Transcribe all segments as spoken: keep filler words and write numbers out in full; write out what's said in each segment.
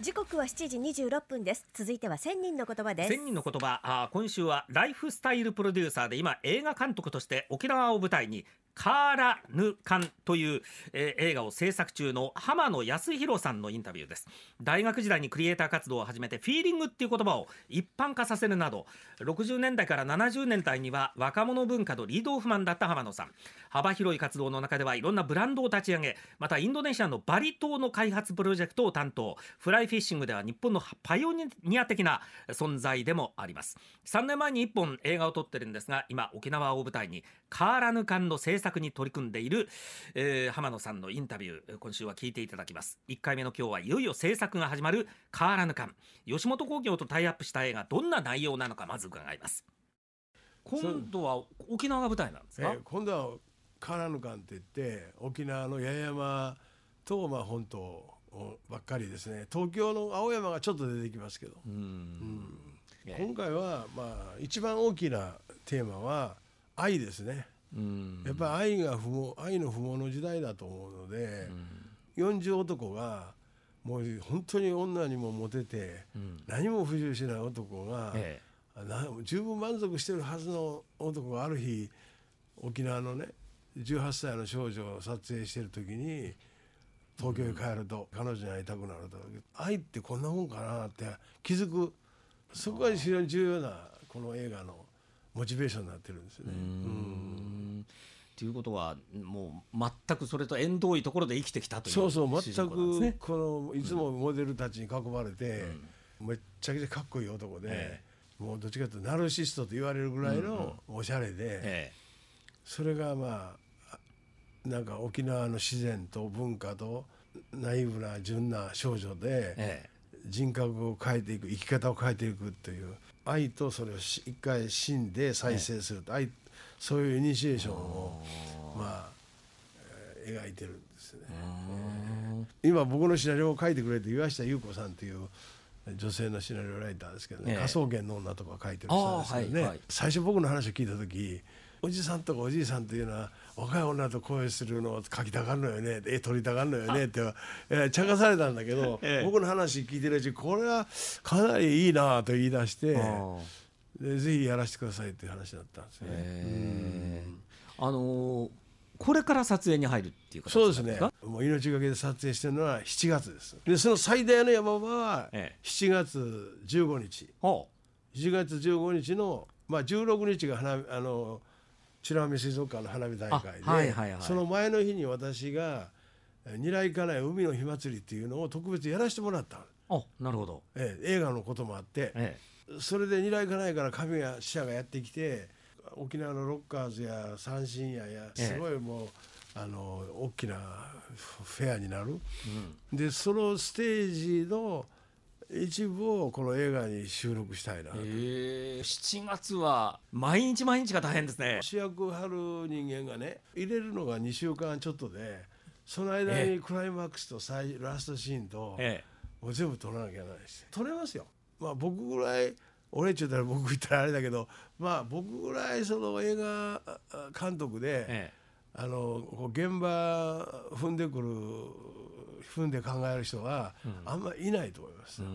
時刻はしちじにじゅうろっぷんです。続いては千人の言葉です。 千人の言葉、あ今週はライフスタイルプロデューサーで今映画監督として沖縄を舞台にカーラヌカンという、えー、映画を制作中の浜野康弘さんのインタビューです。大学時代にクリエイター活動を始めてフィーリングっていう言葉を一般化させるなどろくじゅうねんだいからななじゅうねんだいには若者文化のリードオフマンだった浜野さん。幅広い活動の中ではいろんなブランドを立ち上げ、またインドネシアのバリ島の開発プロジェクトを担当、フライフィッシングでは日本のパイオニア的な存在でもあります。さんねんまえにいっぽん映画を撮ってるんですが、今沖縄を舞台にカーラヌカンの制作に取り組んでいる、えー、浜野さんのインタビュー、今週は聞いていただきます。いっかいめの今日はいよいよ制作が始まるカーラヌカン。吉本興業とタイアップした映画、どんな内容なのかまず伺います。今度は沖縄が舞台なんですか？ えー、今度はカーラヌカンって言って沖縄の八重山とまあ本島ばっかりですね。東京の青山がちょっと出てきますけど、うんうん今回はまあ一番大きなテーマは愛ですね。うんやっぱり愛が不毛愛の不毛の時代だと思うので、よんじゅう男がもう本当に女にもモテて、うん、何も不自由しない男が、ええ、な十分満足してるはずの男がある日沖縄のねじゅうはっさいの少女を撮影してる時に東京へ帰ると、うん、彼女に会いたくなると、愛ってこんなもんかなって気づく、そこが非常に重要なこの映画のモチベーションになってるんですよね。うーんということはもう全くそれと縁遠いところで生きてきたという、 そうそう全くこのいつもモデルたちに囲まれて、うん、めっちゃくちゃかっこいい男で、ええ、もうどっちかというとナルシストと言われるぐらいのおしゃれで、うんうんええ、それがまあなんか沖縄の自然と文化とナイーブな純な少女で、ええ、人格を変えていく、生き方を変えていくという愛と、それを一回死んで再生すると、愛、そういうイニシエーションをまあ、えー、描いてるんですね。今僕のシナリオを書いてくれて岩下優子さんという女性のシナリオライターですけどね、ええ、科捜研の女とか書いてる人ですけどね、はいはい、最初僕の話を聞いた時、おじさんとかおじいさんというのは若い女と恋するのを書きたがるのよね、絵撮りたがるのよねって、えー、茶化されたんだけど、ええ、僕の話聞いてるうちこれはかなりいいなと言い出してでぜひやらせてくださいっていう話だったんですね。 えー、あのー、これから撮影に入るっていう形なんですか？そうですね。もう命がけで撮影してるのはしちがつです。でその最大の山場はしちがつじゅうごにち、ええ、しちがつじゅうごにちの、まあ、じゅうろくにちが花あの美ら海水族館の花火大会で、はいはいはい、その前の日に私がニライカナイ海の火祭りっていうのを特別やらせてもらった。 あ、なるほど、 ええ、映画のこともあって、ええ、それでニライカナイから神谷記者がやってきて沖縄のロッカーズや三振屋やすごいもう、ええ、あの大きなフェアになる、うん、でそのステージの一部をこの映画に収録したいな。 えー、しちがつは毎日毎日が大変ですね。 主役張る人間がね入れるのがにしゅうかんちょっとで、その間にクライマックスと最ラストシーンと、えー、もう全部撮らなきゃならないし、撮れますよ。まあ僕ぐらい、俺っちゅうたら僕言ったらあれだけど、まあ僕ぐらいその映画監督で、えー、あのこう現場踏んでくる踏んで考える人はあんまりいないと思います、うん、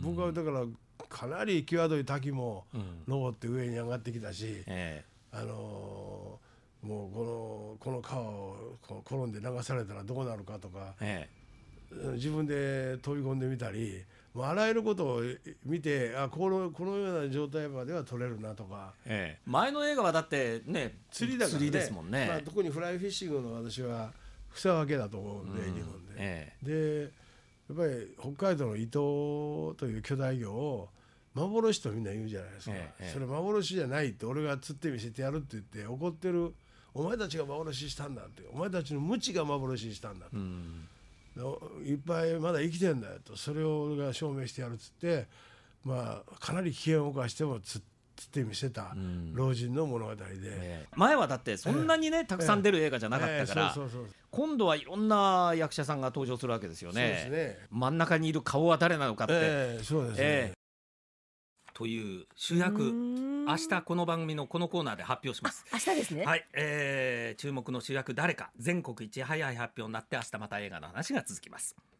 僕はだからかなり際どい滝も登って上に上がってきたし、うんえー、あのー、もうこのこの川を転んで流されたらどうなるかとか、えー、自分で飛び込んでみたり、もうあらゆることを見て、あこのこのような状態までは取れるなとか、 えー、前の映画はだってね釣りだからね、 釣りですもんね、 まあ、特にフライフィッシングの私は草分けだと思うんで、うん、日本で、ええ、でやっぱり北海道の伊東という巨大魚を幻とみんな言うじゃないですか、ええ、それ幻じゃないって俺が釣って見せてやるって言って怒ってる、お前たちが幻したんだって、お前たちの無知が幻したんだと、うん、いっぱいまだ生きてんだよと、それを俺が証明してやるっつって、まあかなり危険を冒しても釣ってつって見せた老人の物語で、 えー、前はだってそんなにね、えー、たくさん出る映画じゃなかったから、今度はいろんな役者さんが登場するわけですよね。そうですね。真ん中にいる顔は誰なのかって、 えー、そうですね、えー、という主役、明日この番組のこのコーナーで発表します。 明日ですね。 はい、えー、注目の主役誰か全国一早い発表になって、明日また映画の話が続きます。